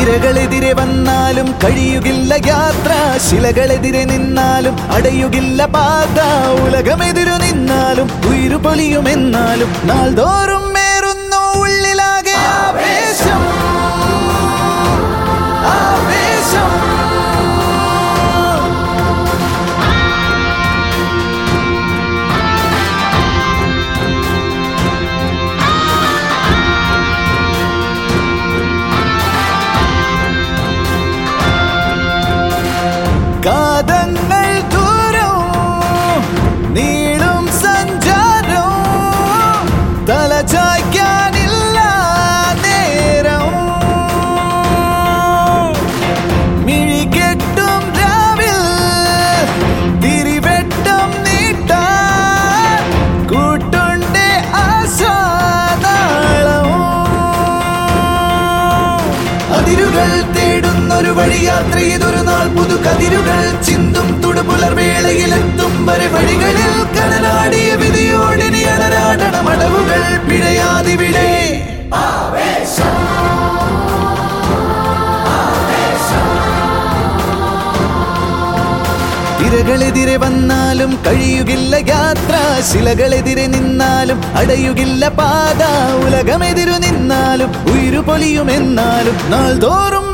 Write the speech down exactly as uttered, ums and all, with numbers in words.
തിരകളെതിരെ വന്നാലും കഴിയുകില്ല യാത്ര, ശിലകളെതിരെ നിന്നാലും അടയുകില്ല പാത. ഉലകമെതിരു നിന്നാലും ഉയിരു പൊലിയുമെന്നാലും നാൾതോറും മേറുന്നു ഉള്ളിലാകെ ആവേശം, ആവേശം. കാതങ്ങൾ ദൂരം നീളും സഞ്ചാരം, തലചായ്ക്കാനില്ല നേരം. മിഴികെട്ടും രാവിൽ തിരിവെട്ടം നീട്ടാൻ കൂട്ടുണ്ടേ ആശാനാളം. അതിരുകൾ തേടുന്നൊരു വഴിയാത്ര ഇതൊരു നാൾ, പുതു കതിരുകൾ ചിന്തും തുടുപുലർവേളയിലെത്തും വരെ വഴികളിൽ കടലാടിയ വിധിയോടിനി അടരാടണം അടവുകൾ പിഴയാതിവിടെ. തിരകളെതിരെ വന്നാലും കഴിയുകില്ല യാത്ര, ശിലകളെതിരെ നിന്നാലും അടയുകില്ല പാത. ഉലകമെതിരു നിന്നാലും ഉയിരു പൊലിയുമെന്നാലും നാൾതോറും